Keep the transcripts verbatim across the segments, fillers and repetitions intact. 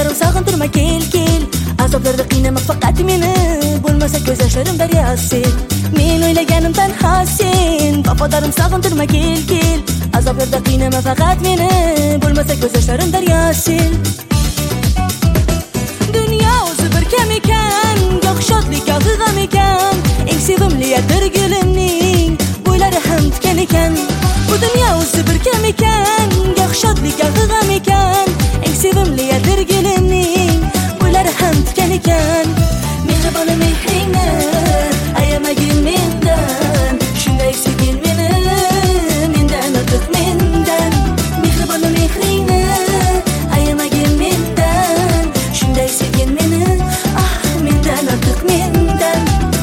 Vafodarim sog'intirma kel kel, azoblarda qiynama faqat meni, bo'lmasa ko'z yoshlarim daryosi. Men o'ylaganimdan sen, vafodarim sog'intirma kel kel, azoblarda qiynama faqat meni, bo'lmasa ko'z yoshlarim daryosi. Dunyo o'zi bir kam ekan, goh shodlik goh g'am ekan, eng sevimli atirgulimning bo'ylari ham tikan ekan. Bu dunyo o'zi bir kam ekan, goh shodlik goh g'am ekan, eng sevimli atirgulimning bo'ylari ham tikan ekan. Mehribona mehringni ayamagin mendan, shunday sevgin meni, mendan ortiq mendan. Mehribona mehringni ayamagin mendan, shunday sevgin meni, ah mendan ortiq mendan.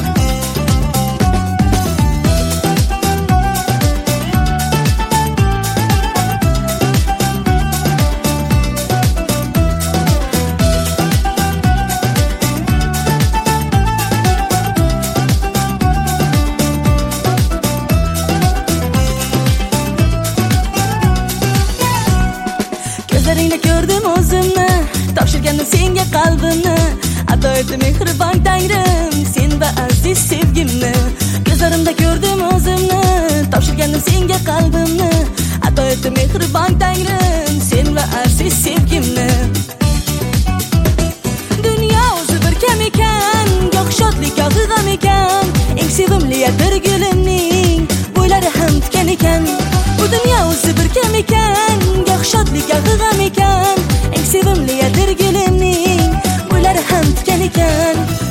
Ko'zlaringda ko'rdim o'zimni, topshirgandim senga qalbimni, ato etdi mehribon Tangrim sen va aziz sevgimni. Ko'zlarimda ko'rdim o'zimni, topshirgandim senga qalbimni, ato etdi mehribon Tangrim sen va aziz sevgimni. Dunyo o'zi bir kam ekan, goh shodlik goh g'am ekan, eng sevimli atirgulimning bo'ylari ham tikan ekan. Bu dunyo o'zi bir kam ekan, goh shodlik goh g'am ekan, eng sevimli atirgulimning bo'ylari ham tikan ekan.